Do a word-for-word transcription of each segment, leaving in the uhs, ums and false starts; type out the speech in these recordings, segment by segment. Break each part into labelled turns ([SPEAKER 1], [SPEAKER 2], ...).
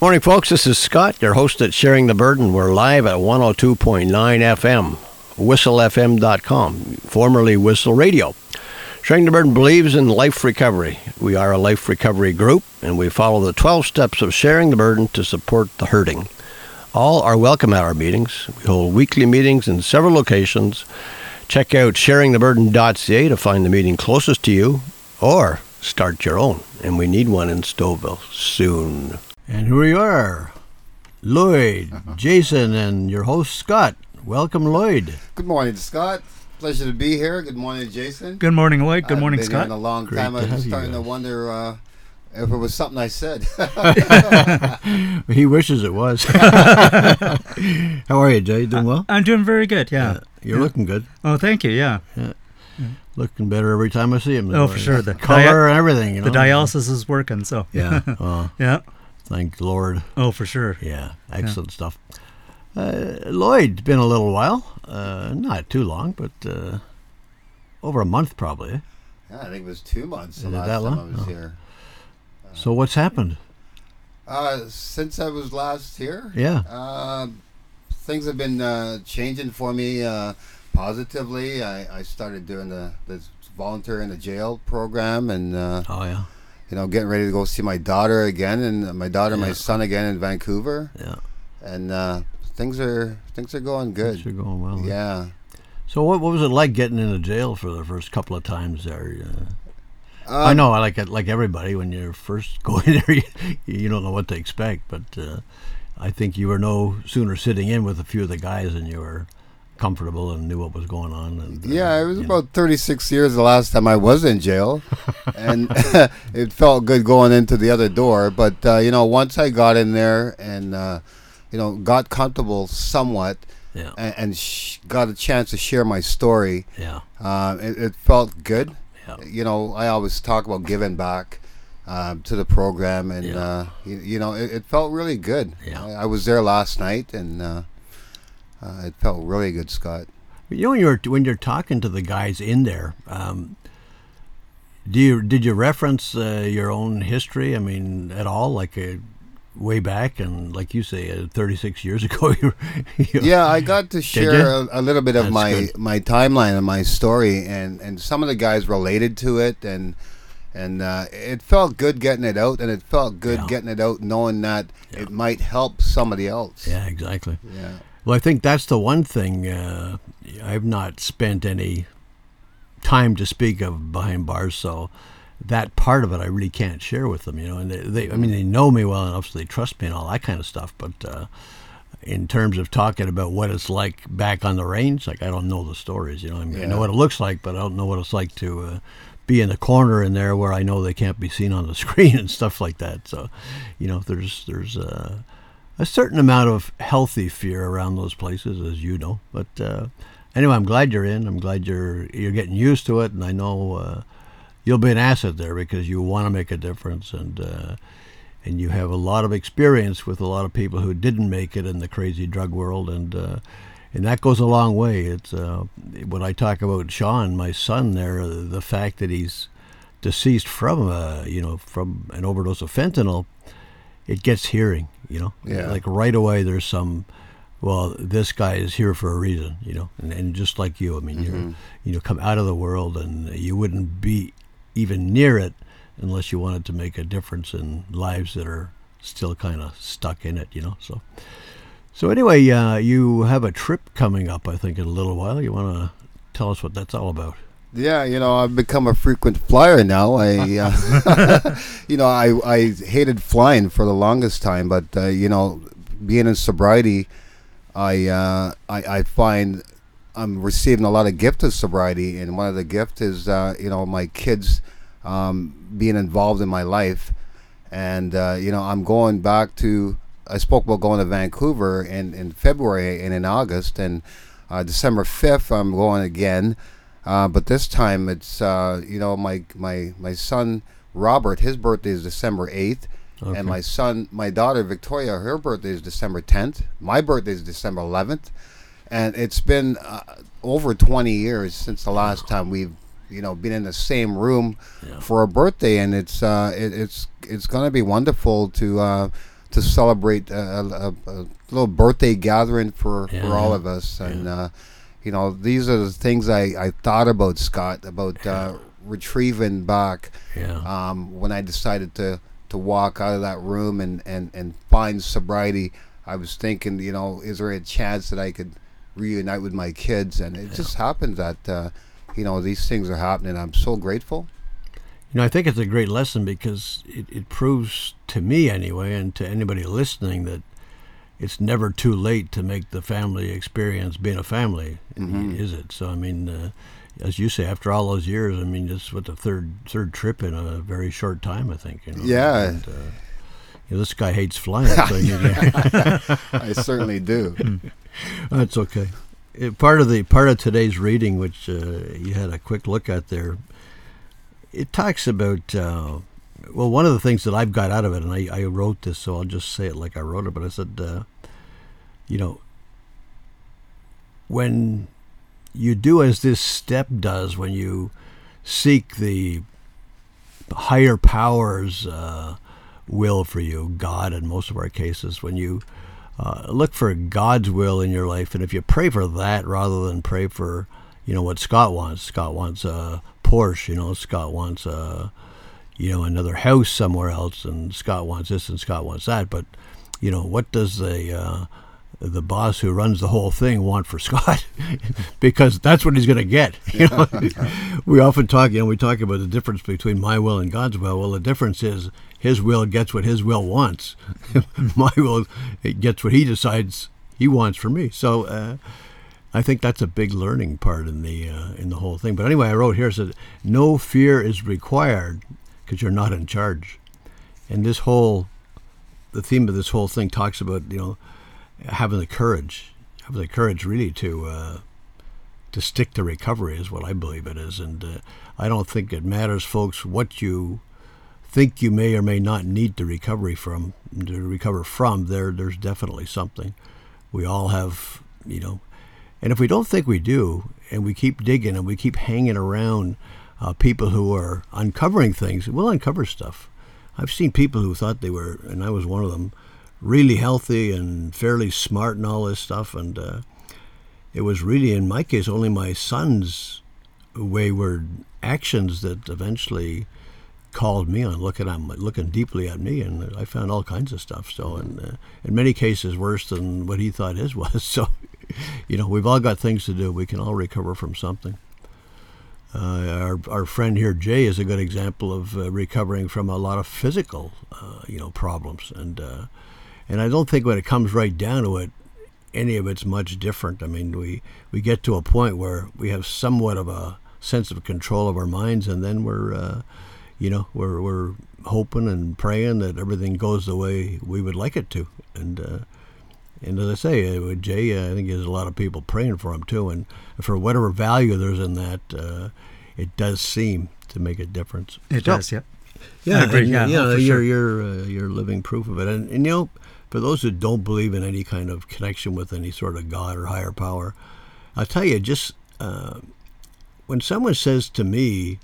[SPEAKER 1] Morning, folks. This is Scott, your host at Sharing the Burden. We're live at one oh two point nine F M, whistle f m dot com, formerly Whistle Radio. Sharing the Burden believes in life recovery. We are a life recovery group, and we follow the twelve steps of sharing the burden to support the hurting. All are welcome at our meetings. We hold weekly meetings in several locations. Check out sharing the burden dot c a to find the meeting closest to you, or start your own. And we need one in Stouffville soon. And here we are, Lloyd, Jason, and your host, Scott. Welcome, Lloyd.
[SPEAKER 2] Good morning, Scott. Pleasure to be here. Good morning, Jason.
[SPEAKER 3] Good morning, Lloyd. Good morning,
[SPEAKER 2] I've been
[SPEAKER 3] Scott.
[SPEAKER 2] Here in a long
[SPEAKER 1] Great
[SPEAKER 2] time.
[SPEAKER 1] to
[SPEAKER 2] I was
[SPEAKER 1] have you
[SPEAKER 2] starting to
[SPEAKER 1] guys.
[SPEAKER 2] wonder uh, if it was something I said.
[SPEAKER 1] He wishes it was. How are you, Jay? Doing well?
[SPEAKER 3] I'm doing very good, yeah.
[SPEAKER 1] Uh, you're
[SPEAKER 3] Yeah.
[SPEAKER 1] looking good.
[SPEAKER 3] Oh, thank you, yeah.
[SPEAKER 1] Looking better every time I see him.
[SPEAKER 3] Oh, for sure. The
[SPEAKER 1] color and everything, you know.
[SPEAKER 3] The dialysis is working, so.
[SPEAKER 1] Yeah. Well,
[SPEAKER 3] Yeah.
[SPEAKER 1] thank the Lord.
[SPEAKER 3] Oh, for sure.
[SPEAKER 1] Yeah. Excellent stuff. Uh, Lloyd, it's been a little while. Uh, not too long, but uh, over a month probably. eh?
[SPEAKER 2] Yeah, I think it was two months the
[SPEAKER 1] Is it
[SPEAKER 2] last
[SPEAKER 1] that
[SPEAKER 2] time
[SPEAKER 1] long?
[SPEAKER 2] I was
[SPEAKER 1] Oh.
[SPEAKER 2] here.
[SPEAKER 1] So what's happened?
[SPEAKER 2] Uh, since I was last here,
[SPEAKER 1] Yeah.
[SPEAKER 2] uh, things have been uh, changing for me uh, positively. I, I started doing the, the volunteer in the jail program, and uh,
[SPEAKER 1] Oh, yeah.
[SPEAKER 2] you know, getting ready to go see my daughter again, and my daughter, and
[SPEAKER 1] Yeah.
[SPEAKER 2] my son again in Vancouver,
[SPEAKER 1] Yeah.
[SPEAKER 2] and uh, things are things are going good.
[SPEAKER 1] Things are going well. eh?
[SPEAKER 2] Yeah.
[SPEAKER 1] So what what was it like getting into jail for the first couple of times there? Uh,
[SPEAKER 2] Uh,
[SPEAKER 1] I know, I like it, like everybody, when you're first going there, you, you don't know what to expect. But uh, I think you were no sooner sitting in with a few of the guys and you were comfortable and knew what was going on. And, uh,
[SPEAKER 2] Yeah, it was
[SPEAKER 1] you
[SPEAKER 2] about thirty-six years the last time I was in jail, and it felt good going into the other door. But uh, you know, once I got in there and uh, you know got comfortable somewhat,
[SPEAKER 1] know, yeah,
[SPEAKER 2] and, and sh- got a chance to share my story,
[SPEAKER 1] yeah,
[SPEAKER 2] uh, it, it felt good.
[SPEAKER 1] yeah,
[SPEAKER 2] You know, I always talk about giving back uh, to the program, and
[SPEAKER 1] Yeah.
[SPEAKER 2] uh, you, you know, it, it felt really good.
[SPEAKER 1] Yeah.
[SPEAKER 2] I, I was there last night, and uh, uh, it felt really good, Scott.
[SPEAKER 1] You know, when you're when you're talking to the guys in there, um, do you did you reference uh, your own history? I mean, at all, like uh, way back, and like you say, uh, thirty-six years ago, you, were, you
[SPEAKER 2] Yeah, I got to share
[SPEAKER 1] you?
[SPEAKER 2] a, a little bit of
[SPEAKER 1] That's
[SPEAKER 2] my,
[SPEAKER 1] good.
[SPEAKER 2] my timeline and my story, and, and some of the guys related to it, and and uh, it felt good getting it out, and it felt good
[SPEAKER 1] Yeah.
[SPEAKER 2] getting it out knowing that
[SPEAKER 1] Yeah.
[SPEAKER 2] it might help somebody else.
[SPEAKER 1] Yeah, exactly.
[SPEAKER 2] Yeah.
[SPEAKER 1] Well, I think that's the one thing uh, I've not spent any time to speak of behind bars, so that part of it I really can't share with them, you know. And they, they I mean, they know me well enough, so they trust me and all that kind of stuff. But uh, in terms of talking about what it's like back on the range, like I don't know the stories, you know. I mean, I know
[SPEAKER 2] Yeah.
[SPEAKER 1] what it looks like, but I don't know what it's like to uh, be in the corner in there where I know they can't be seen on the screen and stuff like that. So, you know, there's there's. Uh, a certain amount of healthy fear around those places, as you know. But uh, anyway, I'm glad you're in. I'm glad you're you're getting used to it, and I know uh, you'll be an asset there because you want to make a difference, and uh, and you have a lot of experience with a lot of people who didn't make it in the crazy drug world, and uh, and that goes a long way. It's uh, when I talk about Sean, my son, there, the fact that he's deceased from uh, you know from an overdose of fentanyl, it gets hearing. You know,
[SPEAKER 2] Yeah.
[SPEAKER 1] like right away there's some, well, this guy is here for a reason, you know, and, and just like you, I mean,
[SPEAKER 2] Mhm.
[SPEAKER 1] you're, you know, come out of the world and you wouldn't be even near it unless you wanted to make a difference in lives that are still kind of stuck in it, you know, so. So anyway, uh, you have a trip coming up, I think, in a little while. You want to tell us what that's all about?
[SPEAKER 2] Yeah, you know, I've become a frequent flyer now. I, uh, you know, I, I hated flying for the longest time, but uh, you know, being in sobriety, I, uh, I I find I'm receiving a lot of gift of sobriety, and one of the gift is uh, you know my kids um, being involved in my life, and uh, you know I'm going back to. I spoke about going to Vancouver in in February and in August, and uh, December fifth I'm going again. Uh, but this time it's uh, you know my my my son Robert, his birthday is December eighth,
[SPEAKER 1] Okay.
[SPEAKER 2] and my son my daughter Victoria, her birthday is December tenth. My birthday is December eleventh, and it's been uh, over twenty years since the last time we've you know been in the same room
[SPEAKER 1] Yeah.
[SPEAKER 2] for a birthday, and it's uh, it, it's it's going to be wonderful to uh, to celebrate a, a, a little birthday gathering for,
[SPEAKER 1] Yeah.
[SPEAKER 2] for all of us. And, uh, you know, these are the things I, I thought about, Scott, about uh, retrieving back
[SPEAKER 1] Yeah.
[SPEAKER 2] um, when I decided to, to walk out of that room and, and, and find sobriety. I was thinking, you know, is there a chance that I could reunite with my kids? And it just happened that, uh, you know, these things are happening. I'm so grateful.
[SPEAKER 1] You know, I think it's a great lesson because it, it proves to me anyway, and to anybody listening, that it's never too late to make the family experience being a family,
[SPEAKER 2] Mhm.
[SPEAKER 1] is it? So, I mean, uh, as you say, after all those years, I mean, this was the third third trip in a very short time, I think. You know?
[SPEAKER 2] Yeah.
[SPEAKER 1] And, uh, you know, this guy hates flying, so I mean,
[SPEAKER 2] I certainly do.
[SPEAKER 1] that's okay. It, part of the part of today's reading, which uh, you had a quick look at there, it talks about, uh, well, one of the things that I've got out of it, and I, I wrote this, so I'll just say it like I wrote it, but I said, uh, you know, when you do as this step does, when you seek the higher power's uh, will for you, God in most of our cases, when you uh, look for God's will in your life, and if you pray for that rather than pray for, you know, what Scott wants. Scott wants a Porsche, you know, Scott wants a, you know, another house somewhere else, and Scott wants this and Scott wants that. But, you know, what does the uh, the boss who runs the whole thing want for Scott? Because that's what he's going to get. You know, we often talk, you know, we talk about the difference between my will and God's will. Well, the difference is his will gets what his will wants. My will, it gets what he decides he wants for me. So uh, I think that's a big learning part in the uh, in the whole thing. But anyway, I wrote here, said, no fear is required because you're not in charge. And this whole, the theme of this whole thing talks about, you know, having the courage, having the courage really to uh, to stick to recovery is what I believe it is. And uh, I don't think it matters, folks, what you think you may or may not need to recovery from, to recover from. There, there's definitely something. We all have, you know, and if we don't think we do, and we keep digging and we keep hanging around uh, people who are uncovering things, we'll uncover stuff. I've seen people who thought they were, and I was one of them, really healthy and fairly smart and all this stuff. And uh, it was really, in my case, only my son's wayward actions that eventually called me on, looking at looking deeply at me, and I found all kinds of stuff. So, and uh, in many cases, worse than what he thought his was. So, you know, we've all got things to do. We can all recover from something. Uh, our our friend here, Jay, is a good example of uh, recovering from a lot of physical, uh, you know, problems. And uh, and I don't think when it comes right down to it, any of it's much different. I mean, we, we get to a point where we have somewhat of a sense of control of our minds, and then we're, uh, you know, we're we're hoping and praying that everything goes the way we would like it to. And uh, and as I say, uh, with Jay, uh, I think there's a lot of people praying for him too. And for whatever value there's in that, uh, it does seem to make a difference.
[SPEAKER 3] It
[SPEAKER 1] So-
[SPEAKER 3] does, yeah.
[SPEAKER 1] Yeah,
[SPEAKER 3] I agree,
[SPEAKER 1] and,
[SPEAKER 3] yeah,
[SPEAKER 1] you know,
[SPEAKER 3] oh, for
[SPEAKER 1] you're
[SPEAKER 3] sure.
[SPEAKER 1] you're uh, you're living proof of it. And, and you know, for those who don't believe in any kind of connection with any sort of God or higher power, I'll tell you, just uh, when someone says to me,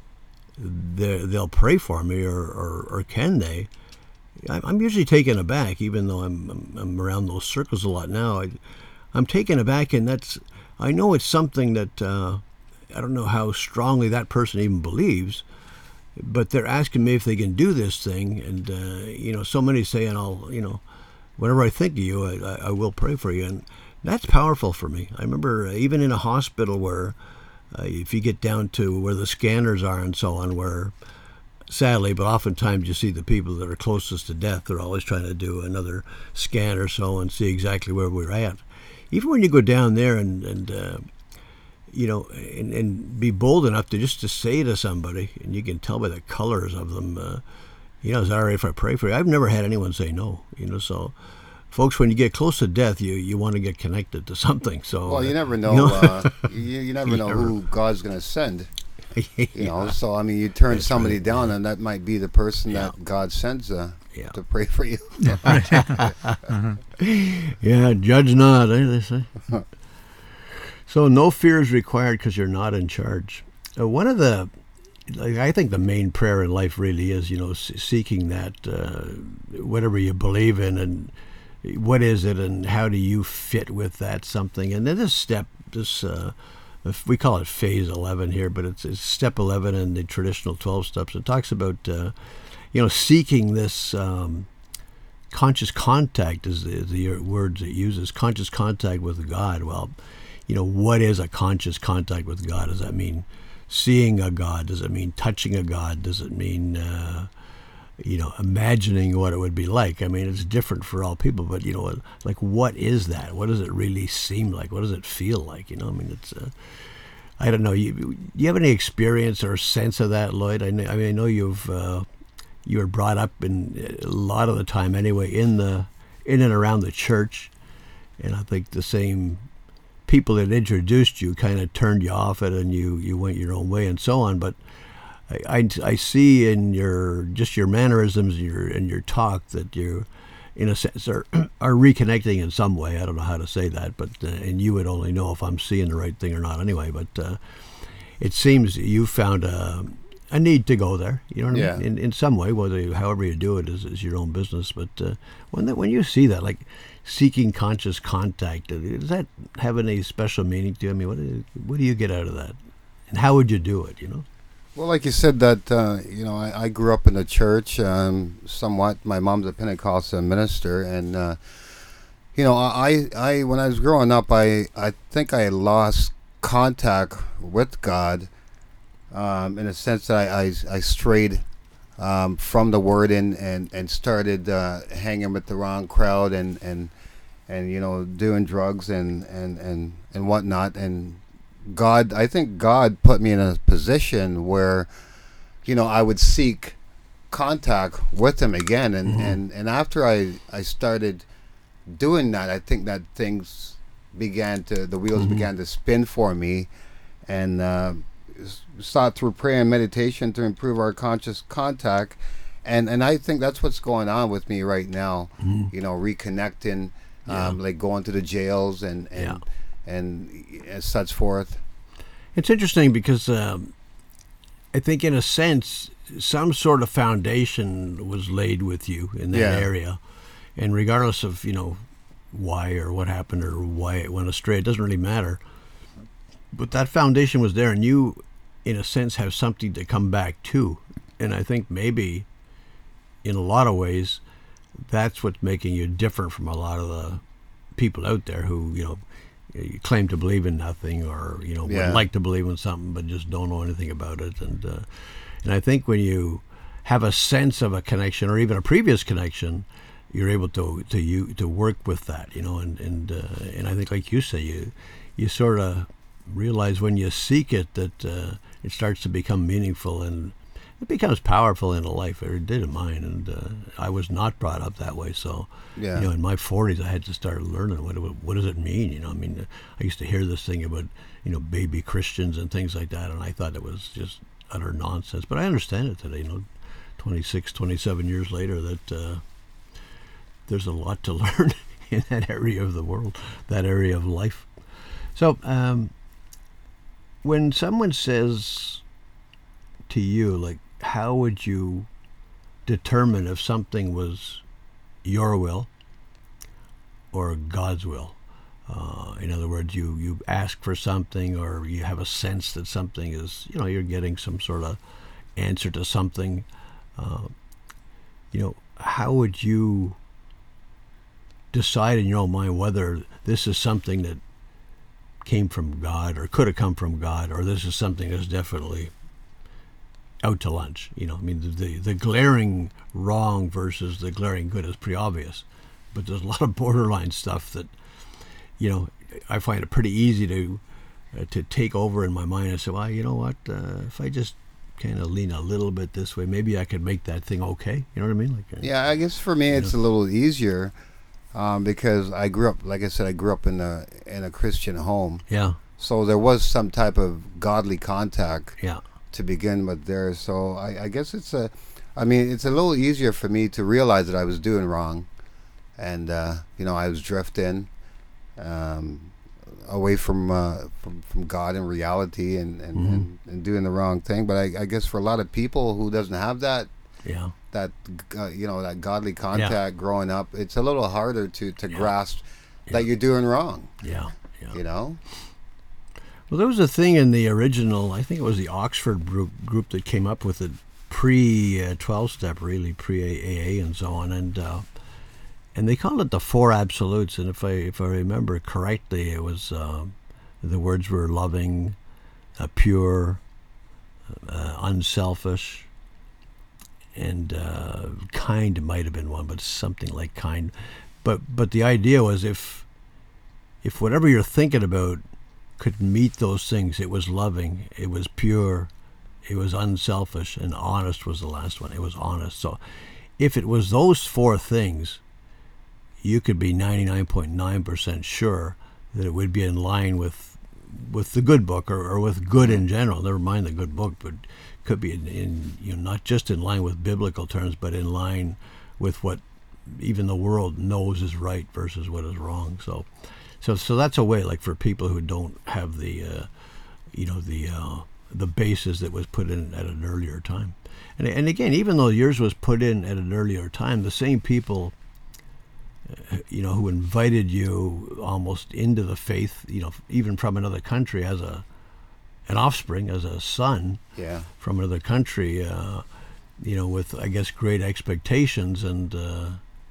[SPEAKER 1] they- they'll pray for me, or, or, or can they? I'm I'm usually taken aback, even though I'm, I'm I'm around those circles a lot now. I, I'm taken aback, and that's, I know it's something that uh, I don't know how strongly that person even believes, but they're asking me if they can do this thing. And uh, you know, so many saying, "I'll," you know, whenever I think of you, I, I, I will pray for you, and that's powerful for me. I remember uh, even in a hospital where, uh, if you get down to where the scanners are and so on, where sadly, but oftentimes you see the people that are closest to death, they're always trying to do another scan or so and see exactly where we're at. Even when you go down there and, and uh, you know, and, and be bold enough to just to say to somebody, and you can tell by the colors of them, uh, you know, is that all right if I pray for you? I've never had anyone say no, you know, so folks, when you get close to death, you, you want to get connected to something. So
[SPEAKER 2] Well, you never know.
[SPEAKER 1] You know?
[SPEAKER 2] uh, you, you never
[SPEAKER 1] You
[SPEAKER 2] know
[SPEAKER 1] never-
[SPEAKER 2] who God's going to send.
[SPEAKER 1] yeah.
[SPEAKER 2] You know, so I mean, you turn
[SPEAKER 1] That's
[SPEAKER 2] somebody
[SPEAKER 1] right,
[SPEAKER 2] down,
[SPEAKER 1] yeah.
[SPEAKER 2] and that might be the person
[SPEAKER 1] Yeah.
[SPEAKER 2] that God sends uh,
[SPEAKER 1] Yeah.
[SPEAKER 2] to pray for you.
[SPEAKER 1] Yeah, judge not, eh, they say. So no fear is required because you're not in charge. Uh, one of the like I think the main prayer in life really is, you know, s- seeking that uh, whatever you believe in, and what is it, and how do you fit with that something. And then this step, this uh, if we call it phase eleven here, but it's, it's step eleven in the traditional twelve steps. It talks about uh, you know, seeking this um, conscious contact is the, the words it uses, conscious contact with God. Well, you know, what is a conscious contact with God? Does that mean seeing a God? Does it mean touching a God? Does it mean, uh, you know, imagining what it would be like? I mean, it's different for all people, but, you know, like, what is that? What does it really seem like? What does it feel like? You know, I mean, it's, uh, I don't know. You, you have any experience or sense of that, Lloyd? I, know, I mean, I know you've, uh, you were brought up in a lot of the time anyway, in the, in and around the church. And I think the same people that introduced you kind of turned you off it, and you, you went your own way and so on. But I, I, I see in your just your mannerisms and your and your talk that you, in a sense, are are reconnecting in some way. I don't know how to say that, but uh, and you would only know if I'm seeing the right thing or not anyway. But uh, it seems you found a a need to go there. You know what
[SPEAKER 2] Yeah.
[SPEAKER 1] I mean? In in some way, whether you, however you do it is, is your own business. But uh, when that, when you see that, like seeking conscious contact, does that have any special meaning to you? I mean, what do you, what do you get out of that, and how would you do it? You know?
[SPEAKER 2] Well, like you said, that uh, you know, I, I grew up in the church, um, somewhat. My mom's a Pentecostal minister, and uh, you know, I, I when I was growing up, I, I think I lost contact with God, um, in a sense that I, I, I strayed um, from the Word and and and started uh, hanging with the wrong crowd, and and and you know, doing drugs and and and and whatnot. And God, I think God put me in a position where, you know, I would seek contact with Him again, and
[SPEAKER 1] Mhm.
[SPEAKER 2] and and after I I started doing that, I think that things began to the wheels
[SPEAKER 1] Mhm.
[SPEAKER 2] began to spin for me, and uh, s- sought through prayer and meditation to improve our conscious contact, and and I think that's what's going on with me right now.
[SPEAKER 1] Mhm.
[SPEAKER 2] You know, reconnecting,
[SPEAKER 1] Yeah.
[SPEAKER 2] um, like going to the jails and and
[SPEAKER 1] Yeah.
[SPEAKER 2] and, and such forth.
[SPEAKER 1] It's interesting because um, I think, in a sense, some sort of foundation was laid with you in that
[SPEAKER 2] Yeah.
[SPEAKER 1] area, and regardless of, you know, why or what happened or why it went astray, it doesn't really matter. But that foundation was there, and you, in a sense, have something to come back to. And I think maybe, in a lot of ways, that's what's making you different from a lot of the people out there who, you know, you claim to believe in nothing, or, you know,
[SPEAKER 2] Yeah.
[SPEAKER 1] would like to believe in something but just don't know anything about it. And uh, and I think when you have a sense of a connection, or even a previous connection, you're able to to you to work with that, you know. And and uh, and I think, like you say, you you sort of realize when you seek it that uh, it starts to become meaningful, and it becomes powerful in a life. It did in mine, and uh, I was not brought up that way, so.
[SPEAKER 2] Yeah.
[SPEAKER 1] You know, in my forties, I had to start learning what what does it mean. You know, I mean, I used to hear this thing about, you know, baby Christians and things like that, and I thought it was just utter nonsense. But I understand it today. You know, twenty-six, twenty-seven years later, that uh, there's a lot to learn in that area of the world, that area of life. So, um, when someone says to you, like, how would you determine if something was your will or God's will? Uh, in other words, you, you ask for something, or you have a sense that something is, you know, you're getting some sort of answer to something. Uh, you know, how would you decide in your own mind whether this is something that came from God, or could have come from God, or this is something that's definitely out to lunch? You know, I mean, the, the the glaring wrong versus the glaring good is pretty obvious, but there's a lot of borderline stuff that, you know, I find it pretty easy to uh, to take over in my mind and say, well, you know what, uh, if I just kind of lean a little bit this way, maybe I could make that thing okay. You know what I mean? Like, uh,
[SPEAKER 2] Yeah, I guess for me it's a little easier, um, because I grew up, like I said, I grew up in a in a Christian home,
[SPEAKER 1] yeah,
[SPEAKER 2] so there was some type of godly contact
[SPEAKER 1] yeah,
[SPEAKER 2] to begin with there. So I, I guess it's a, I mean, it's a little easier for me to realize that I was doing wrong, and uh, you know, I was drifting, um, away from uh, from from God and reality, and and,
[SPEAKER 1] Mhm.
[SPEAKER 2] and, and doing the wrong thing. But I, I guess for a lot of people who doesn't have that
[SPEAKER 1] Yeah.
[SPEAKER 2] that uh, you know that godly contact growing up, it's a little harder to to
[SPEAKER 1] Yeah.
[SPEAKER 2] grasp
[SPEAKER 1] Yeah.
[SPEAKER 2] that you're doing wrong.
[SPEAKER 1] Yeah. Yeah.
[SPEAKER 2] You know.
[SPEAKER 1] Well, there was a thing in the original, I think it was the Oxford group, group that came up with it pre twelve step, really, pre A A and so on. And uh, and they called it the Four Absolutes. And if I if I remember correctly, it was uh, the words were loving, uh, pure, uh, unselfish, and uh, kind might have been one, but something like kind. But but the idea was if if whatever you're thinking about could meet those things, it was loving, it was pure, it was unselfish, and honest was the last one. It was honest. So if it was those four things, you could be ninety-nine point nine percent sure that it would be in line with with the good book, or, or with good in general. Never mind the good book, but could be in, in you know not just in line with biblical terms, but in line with what even the world knows is right versus what is wrong. So So, so that's a way, like for people who don't have the, uh, you know, the uh, the basis that was put in at an earlier time, and and again, even though yours was put in at an earlier time, the same people, uh, you know, who invited you almost into the faith, you know, even from another country as a, an offspring, as a son,
[SPEAKER 2] Yeah.
[SPEAKER 1] from another country, uh, you know, with I guess great expectations, and uh,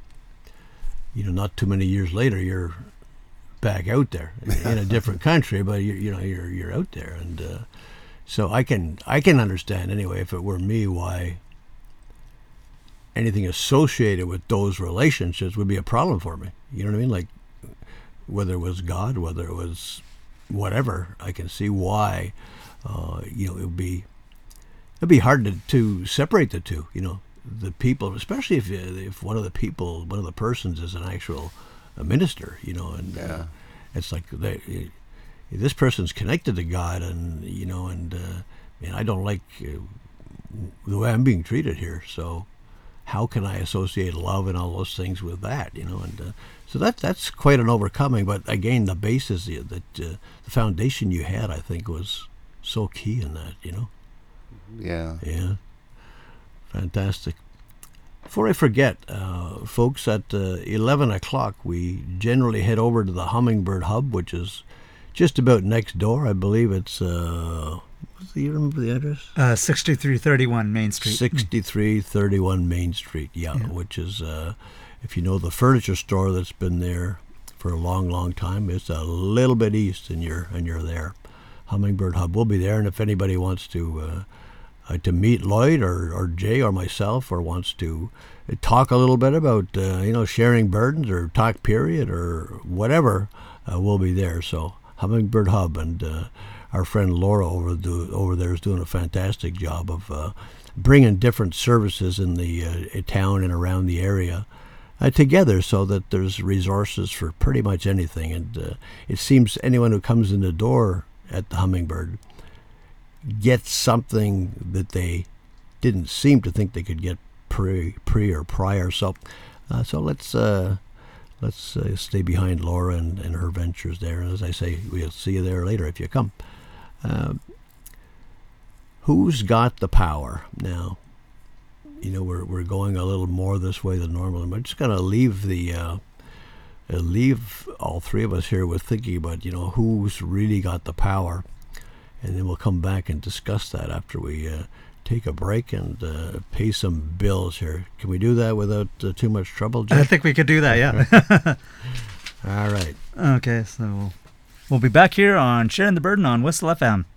[SPEAKER 1] you know, not too many years later, you're back out there in a different country, but you you know you're you're out there, and uh, so I can I can understand anyway, if it were me, why anything associated with those relationships would be a problem for me. You know what I mean? Like whether it was God, whether it was whatever, I can see why uh, you know it would be it'd be hard to, to separate the two. You know, the people, especially if if one of the people, one of the persons is an actual a minister, you know, and
[SPEAKER 2] Yeah.
[SPEAKER 1] uh, it's like they, this person's connected to God, and you know, and uh, man, I don't like uh, the way I'm being treated here. So, how can I associate love and all those things with that? You know, and uh, so that that's quite an overcoming. But again, the basis that uh, the foundation you had, I think, was so key in that. You know.
[SPEAKER 2] Yeah.
[SPEAKER 1] Yeah. Fantastic. Before I forget, uh, folks, at uh, eleven o'clock, we generally head over to the Hummingbird Hub, which is just about next door. I believe it's, uh, what's the, you remember the address?
[SPEAKER 3] Uh, sixty-three thirty-one Main Street.
[SPEAKER 1] sixty-three thirty-one Main Street, yeah,
[SPEAKER 3] Yeah.
[SPEAKER 1] which is, uh, if you know the furniture store that's been there for a long, long time, it's a little bit east, and you're, and you're there. Hummingbird Hub will be there, and if anybody wants to uh, Uh, to meet Lloyd or, or Jay or myself, or wants to uh, talk a little bit about, uh, you know, sharing burdens or talk period or whatever, uh, we'll be there. So Hummingbird Hub, and uh, our friend Laura over do, over there is doing a fantastic job of uh, bringing different services in the uh, town and around the area uh, together, so that there's resources for pretty much anything. And uh, it seems anyone who comes in the door at the Hummingbird get something that they didn't seem to think they could get pre, pre or prior. So, uh, so let's uh, let's uh, stay behind Laura and, and her ventures there. And as I say, we'll see you there later if you come. Uh, who's got the power now? You know, we're we're going a little more this way than normal. I'm just going to leave the uh, uh, leave all three of us here with thinking about, you know, who's really got the power. And then we'll come back and discuss that after we uh, take a break and uh, pay some bills here. Can we do that without uh, too much trouble, Jeff?
[SPEAKER 3] I think we could do that, yeah.
[SPEAKER 1] All right.
[SPEAKER 3] Okay, so we'll be back here on Sharing the Burden on Whistle F M.